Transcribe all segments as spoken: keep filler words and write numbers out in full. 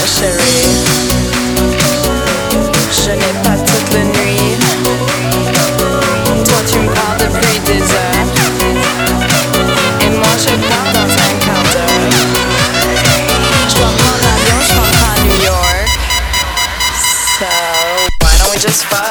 chéri. Je n'ai pas toute la nuit. Toi tu me parles depuis des heures. Et moi je pars dans un quart d'heure. Je dois prendre l'avion, je rentre à New York. So why don't we just fuck?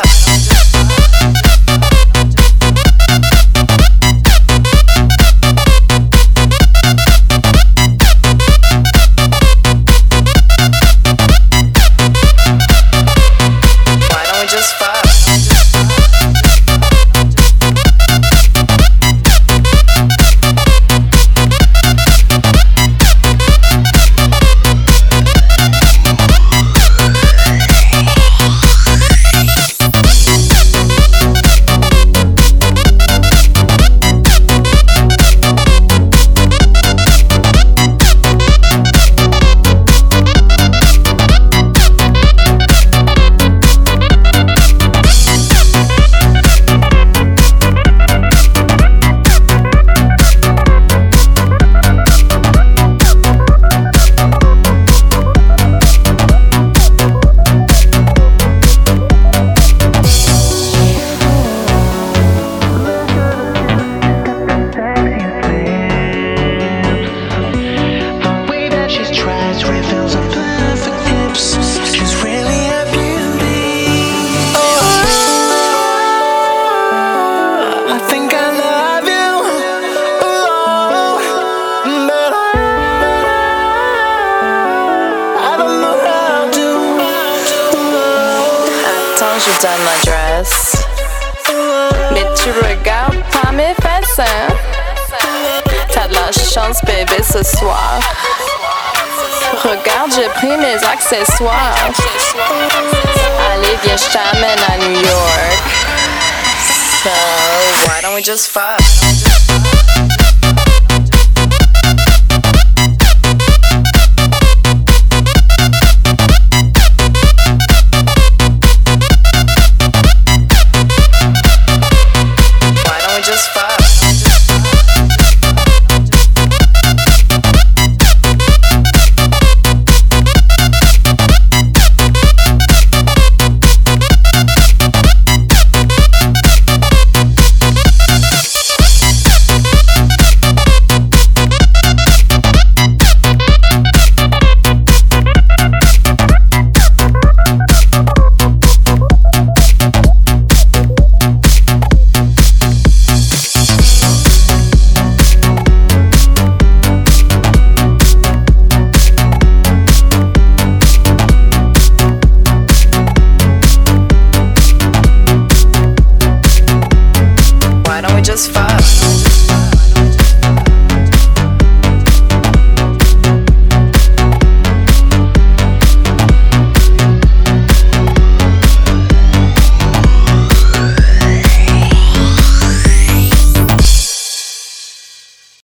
Je donne l'adresse. Mais tu regardes pas mes fesses, hein? T'as de la chance, bébé, ce soir. Regarde, j'ai pris mes accessoires. Allez, viens, je t'amène à New York. So, why don't we just fuck?